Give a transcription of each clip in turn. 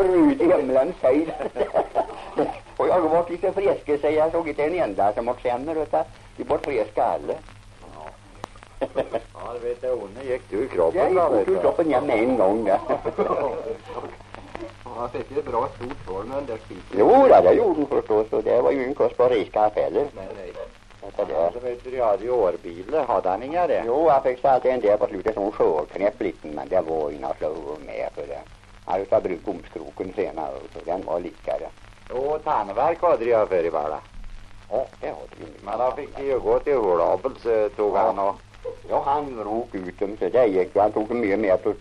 brut i himlen säg. Och jag har varit lite frisk så jag såg inte en enda som har sämre utan vi bort friska alla. Ja, det vet jag, hon gick du i kroppen. Jag gick ur kroppen igen med en gång där. Han fick ju ett bra stort hår med den där skiten. Jo, det gjorde hon förstås och det var ju en kostbar riskaffe heller. Nej. Så vet du, jag hade ju årbilar, hade han inga det? Jo, jag fick alltid en del på slutet som skörknäpp lite, men det var ju något slå med för det. Han hade tagit bruk bomskroken senare så den var likare. Jo, tandverk hade jag för i världen. Ja, det hade vi. Men han fick ju gå till Hålabel så tog han och... Ja, han råk ut dem så det gick ju. Han tog mycket mer på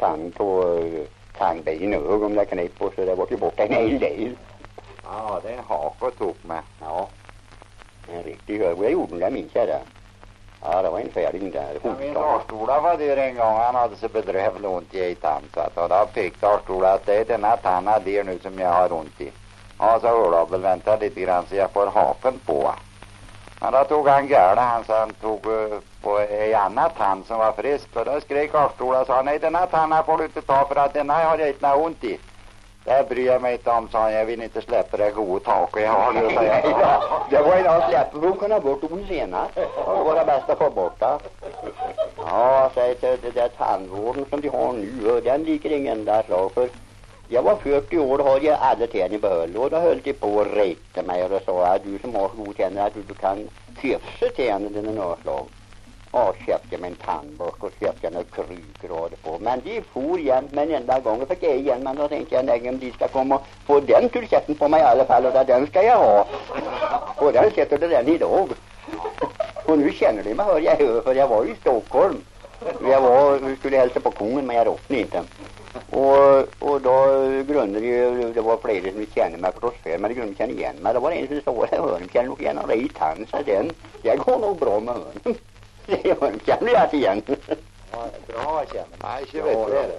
tandben och om det knep och så det var ju borta en hel del. Ja, det är en hak och tog med. Ja, en riktig hög. Jag gjorde det, minns jag det. Ja, det var en färdig där. Ja, min darstola var det en gång. Han hade så bedrövligt ont i tand. Och då fick darstola att det är den här tanna där nu som jag har ont i. Ja, så Hålabel vänta lite grann så jag får hafen på. Men då tog han gärna han så han tog på en annan tand som var frisk. Och då skrek darstola och sa nej, den här tanna får du inte ta för att den här har jag inte något ont i. Det bryr jag mig inte om, sa jag vill inte släppa det god tak och jag har det, sa jag. Det var ju något släpper för att kunna bort ont senare. Det var det bästa att få bort det. Ja, säg till det där tandvården som de har nu, den liker ingen enda slag för. Jag var 40 år och hade alla tänder i behåll och då höll de på att räkna mig och sa att du som har så god tänder att du kan hyfsa tänderna några slag. Ja, köpte jag mig en tandborst och köpte jag några krygrader på. Men de for igen med en enda gång och fick jag igen. Men då tänkte jag nej, om de ska komma och få den tullsätten på mig i alla fall. Och den ska jag ha. Och den sätter det den idag. Och nu känner de mig hör jag hör för jag var i Stockholm. Vi skulle hälsa på kungen men jag råkade inte. Och då grundade ju, det var flera som kände mig förstås för, men det grundade kände igen mig. Det var en som stod där hörn, kände nog igen en rit hand, så jag går nog bra med hörn. Det känner jag igen. Ja, bra känner man. Nej, Ja,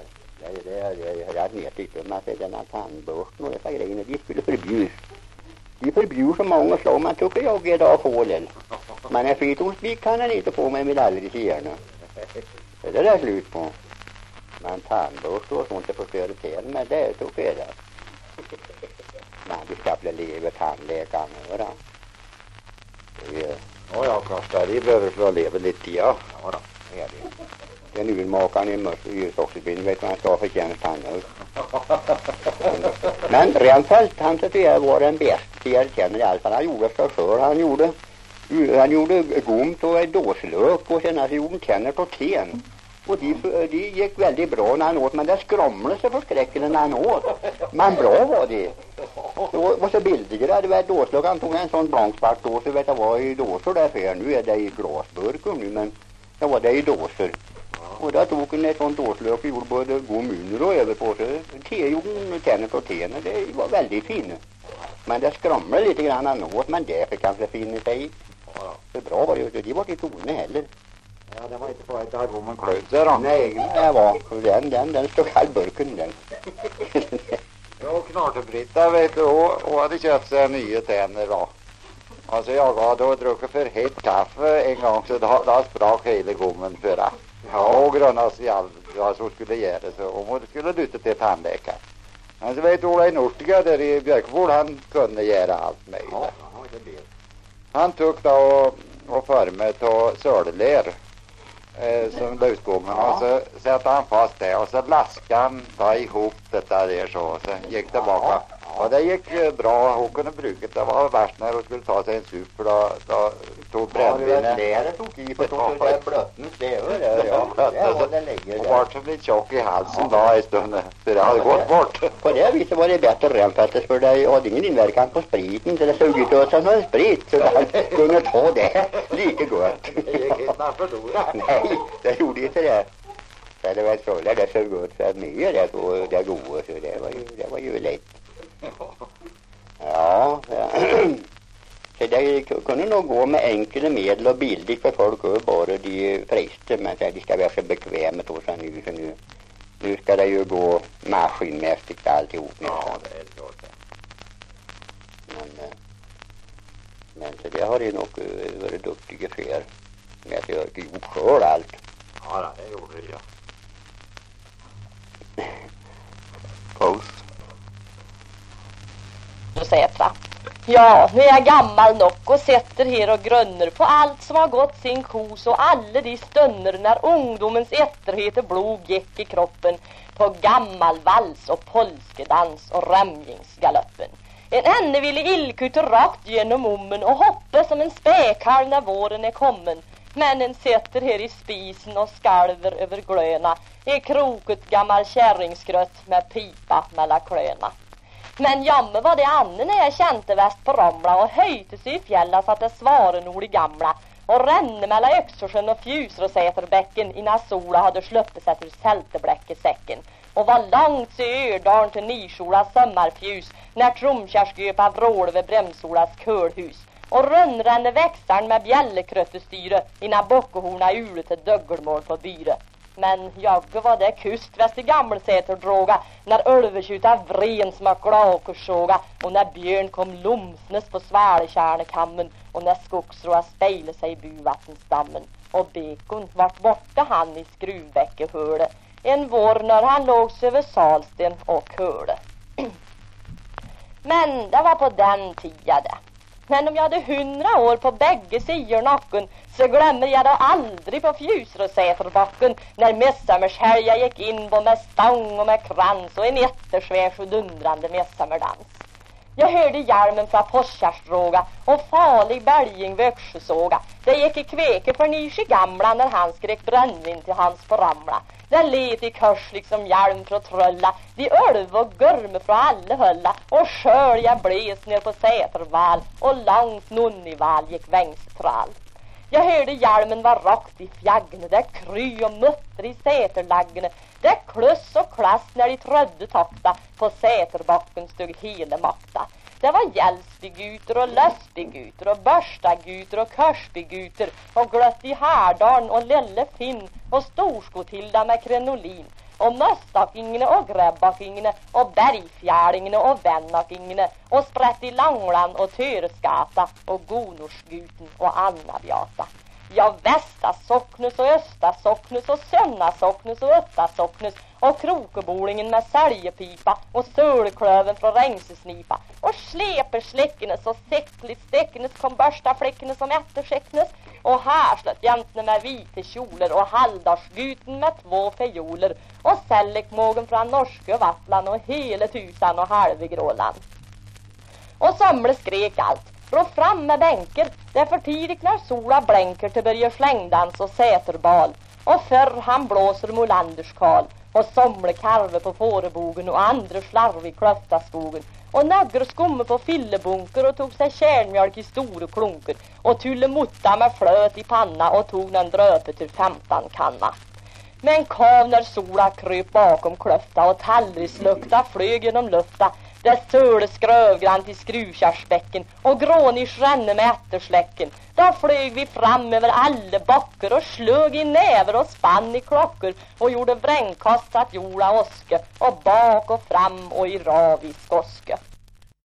det är ner lite om att den här tandbörsten och dessa grejerna, de skulle förbjudas. De förbjuds så många slag, man tycker jag idag får den. Men en fritonsvik kan han inte få med aldrig till gärna. Det är det slut på. Men tandbörsten och sånt är förstörde till med det tycker jag det. Men vi ska bli lever tandläkaren öra. Ja, jag kastar i behöver slå lever lite, ja. Ja då, det är det. Den urmakaren i Mörsoxelbilen vet vad han ska förtjänst han nu. Men Renfeldt, han tyckte jag var den bästa jag känner i alla fall. Han gjorde sig för. Han gjorde gomt och dåslök och sen så gjorde han tänder på ten. Och de gick väldigt bra när han åt, men det skramlade sig förskräckande när han åt. Men bra var det. Det var så billigare, det var ett dåslök. Han tog en sån blanksvart dås, vet jag vad i dåsor därför. Nu är det i glasburkar nu, men det var det i dåsor. Och där tog han ett sånt dåslök och gjorde både god munor och över på sig. Gjorde tänder på tenen, det var väldigt fina. Men det skramlade lite grann han åt, men det fick han finna sig i. Så bra var det, de var inte tona heller. Ja, det var inte bara ett där man klöser då. Nej, det var. Den stod all burken den. Ja, Knartebritta vet du, hon hade köpt sig nya tänder då. Alltså jag hade druckit för hett kaffe en gång så då sprak hela gommen förra. Ja, och grönas i allt vad som skulle göra så hon skulle lytta till tandläkaren. Men så vet du, Ola i Norstiga där i Björkvård, han kunde göra allt möjligt. Ja, han tog då och förmet och sördeler som lutgommen och så satte han fast det och så laskade han då ihop detta där så gick det baka. Och det gick bra, hon kunde bruka det. var värst när hon skulle ta sig en sup för då tog brännvinet. Ja, det tog i för då det blöttens det var ja. Och vart så blev tjock i halsen då i stunden för det hade gått bort. På det viset var det bättre Renfeldt för det hade ingen inverkan på spriten så det såg ut att som en sprit så han kunde ta det lika gott. Det gick inte att förlora. Nej, det gjorde inte det. Så det var så, det såg gott så att mer det och det goda så det var ju lätt. Ja, så det kunde nog gå med enkla medel och billigt för folk och bara de frister men så de ska vara så bekväma då så nu ska det ju gå maskinmässigt alltihop. Ja, det är klart det. Men så det har ju nog varit duktiga för med att jag har gjort själv allt. Ja, det gjorde jag. Paus. Fyrsåsätra. Ja, nu är jag gammal nog och sätter här och grönner på allt som har gått sin kos och alla de stunder när ungdomens etterhet och blod gick i kroppen på gammal vals och polskedans och rämjingsgaloppen. En änne ville illkuta rakt genom ommen och hoppa som en späkhalv när våren är kommen. Men en sätter här i spisen och skalver över glöna i kroket gammal kärringsgrött med pipa mellan klöna. Men jamme var det Anne när jag kände väst på Ramla och höjte sig i fjälla så att det svaren ord i gamla och rände mellan Öxorsjön och Fjusråsäterbäcken innan sola hade slöppet sig ur sältebläckesäcken och var långt sig Ördalen till Nysolas sommarfjus när tromkärrsköpa vrål vid Bremsolas kölhus och rönnrände växaren med bjällekröttestyre innan bockehorna ule till döggelmål på byre. Men jagge var det kustväst i Gammelsäterdråga när ölvetjuta vren smakla och såga och när björn kom lomsnes på svärlekärnekammen och när skogsråa spejlade sig i buvattensdammen och bekon vart borta han i Skruvbäckehöle en vår när han låg sig över Salsten och Höle. Men det var på den tiden. Men om jag hade 100 år på bägge sidor nacken så glömmer jag då aldrig på Fjusråsäterbacken när mässammershelga gick in på med stång och med krans och en jättesvär och dundrande mässammerdans. Jag hörde hjälmen från Påskärstråga och farlig bälging växelsåga. Det gick i kveke för Nysi gamla när han skrek brännvin till hans på Ramla. Det let i kors liksom hjälm från trölla. De ölv och görme från alla hölla. Och sköl jag bles ner på Säterval och långt nonnival gick vängstrall. Jag hörde hjälmen var rakt i fjaggne. Det kry och mutter i Säterlaggene. Det kluss och klass när de trödde takta. På Säterbacken stod hela makta. Det var Hjälsbyguter och Lösbyguter och Börstaguter och Körsbyguter och glött i Härdarn och Lelle Finn och Storskotilda med krenolin och Möstakingene och Gräbbakingene och Bergfjäringene och Vennakingene och Sprätt i Langland och Töreskata och Gonorsguten och Annabjata. Ja, Västasocknus och Östasocknus och Sönnasocknus och Öttasocknus och Krokebolingen med säljepipa och Sölklöven från Rengsesnipa och Slepersläckenes och Säcklisstäckenes kom Börstafläckenes som ättersäcknes och Härslött jämtne med vita kjoler och Haldarsguten med 2 fejoler och Sällekmågen från Norske Vattland och hela tusan och halvegråland. Och samle skrek allt. Rå fram med bänker, det är för tidigt när sola blänker till börja slängdans och säterbal. Och förr han blåser Molanderskal och somle karve på fårebogen och andra slarv i klöftaskogen. Och nagger skumme på fyllebunker och tog sig kärnmjölk i stora klunker och tulle mutta med flöt i panna och tog en dröpe till 15 kanna. Men kav när sola kröp bakom klöfta och tallrislukta flög genom lufta. Det söle skrövgrant i Skruvkärrsbäcken och grånisch ränne med ättersläcken. Då flög vi fram över alla backar och slög i näver och spann i klockor och gjorde vrängkast att jorda åske och bak och fram och i rav i skoske.